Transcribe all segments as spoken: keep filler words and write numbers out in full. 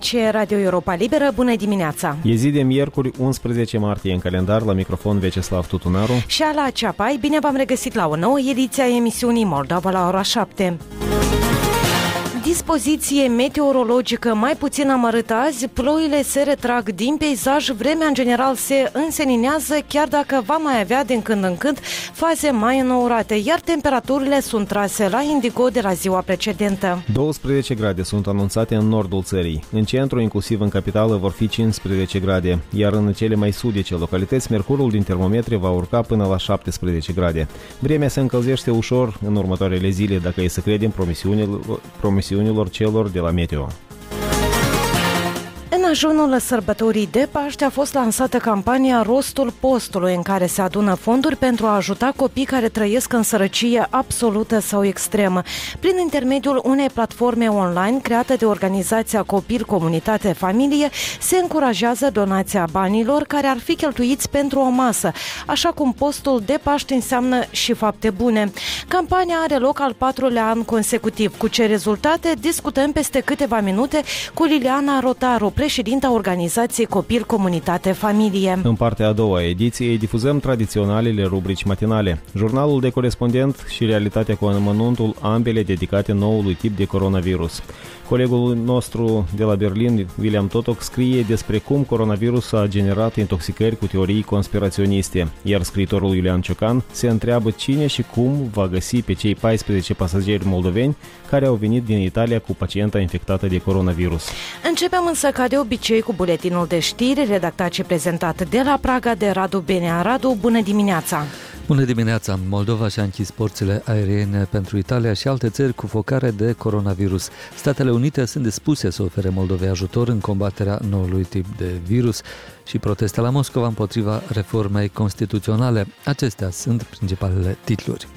Aici Radio Europa Liberă, bună dimineața! E zi de miercuri, unsprezece martie în calendar, la microfon Veceslav Tutunaru și Ala Ceapai. Bine v-am regăsit la o nouă ediție a emisiunii Moldova la ora șapte. Dispoziție meteorologică mai puțin amărâtă azi, ploile se retrag din peisaj, vremea în general se înseninează, chiar dacă va mai avea din când în când faze mai înourate, iar temperaturile sunt trase la indigo de la ziua precedentă. douăsprezece grade sunt anunțate în nordul țării. În centru, inclusiv în capitală, vor fi cincisprezece grade, iar în cele mai sudice localități, mercurul din termometri va urca până la șaptesprezece grade. Vremea se încălzește ușor în următoarele zile, dacă e să credem promisiunilor, promisiunilor celor de la Meteo. În ajunul sărbătorii de Paște a fost lansată campania Rostul Postului, în care se adună fonduri pentru a ajuta copii care trăiesc în sărăcie absolută sau extremă. Prin intermediul unei platforme online creată de organizația Copil, Comunitate, Familie, se încurajează donația banilor care ar fi cheltuiți pentru o masă, așa cum postul de Paște înseamnă și fapte bune. Campania are loc al patrulea an consecutiv. Cu ce rezultate discutăm peste câteva minute cu Liliana Rotaru, președinta organizației Copil, Comunitate, Familie. În partea a doua a ediției difuzăm tradiționalele rubrici matinale, jurnalul de corespondent și realitatea cu amănuntul, ambele dedicate noului tip de coronavirus. Colegul nostru de la Berlin, William Totok, scrie despre cum coronavirusul a generat intoxicări cu teorii conspiraționiste, iar scriitorul Iulian Ciocan se întreabă cine și cum va găsi pe cei paisprezece pasageri moldoveni care au venit din Italia cu pacienta infectată de coronavirus. Începem însă ca de obicei cu buletinul de știri, redactat și prezentat de la Praga de Radu Benea. Radu, bună dimineața! Bună dimineața! Moldova și-a închis porțile aeriene pentru Italia și alte țări cu focare de coronavirus. Statele Unite sunt dispuse să ofere Moldovei ajutor în combaterea noului tip de virus și proteste la Moscova împotriva reformei constituționale. Acestea sunt principalele titluri.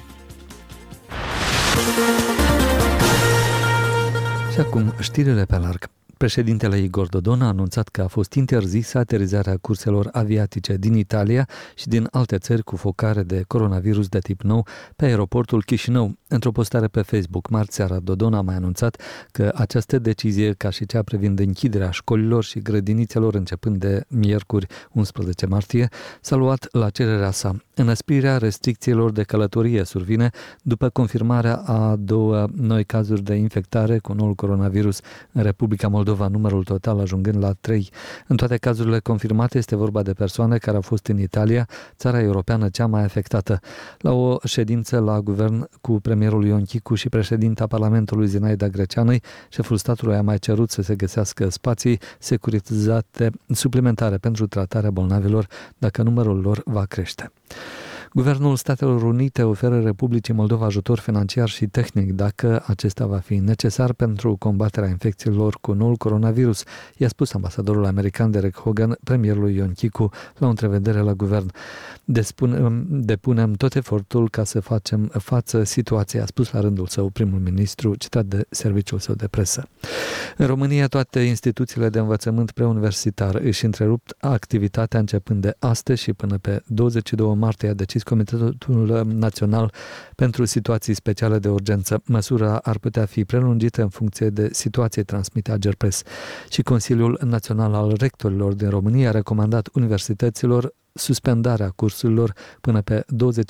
Și acum știrile pe larg. Președintele Igor Dodon a anunțat că a fost interzisă aterizarea curselor aviatice din Italia și din alte țări cu focare de coronavirus de tip nou pe aeroportul Chișinău. Într-o postare pe Facebook, marți seara, Dodon a mai anunțat că această decizie, ca și cea privind închiderea școlilor și grădinițelor începând de miercuri unsprezece martie, s-a luat la cererea sa. Înăsprirea restricțiilor de călătorie survine după confirmarea a două noi cazuri de infectare cu noul coronavirus în Republica Moldova, numărul total ajungând la trei. În toate cazurile confirmate este vorba de persoane care au fost în Italia, țara europeană cea mai afectată. La o ședință la guvern cu premierul Ion Chicu și președinta Parlamentului Zinaida Greceanăi, șeful statului a mai cerut să se găsească spații securizate suplimentare pentru tratarea bolnavilor dacă numărul lor va crește. Guvernul Statelor Unite oferă Republicii Moldova ajutor financiar și tehnic dacă acesta va fi necesar pentru combaterea infecțiilor cu noul coronavirus, i-a spus ambasadorul american Derek Hogan premierului Ion Chicu la o întrevedere la guvern. Despunem, depunem tot efortul ca să facem față situației, a spus la rândul său primul ministru, citat de serviciul său de presă. În România, toate instituțiile de învățământ preuniversitar își întrerup activitatea începând de astăzi și până pe douăzeci și doi martie, a decis Comitetul Național pentru Situații Speciale de Urgență. Măsura ar putea fi prelungită în funcție de situație, transmite Agerpres. Și Consiliul Național al Rectorilor din România a recomandat universităților suspendarea cursurilor până pe douăzeci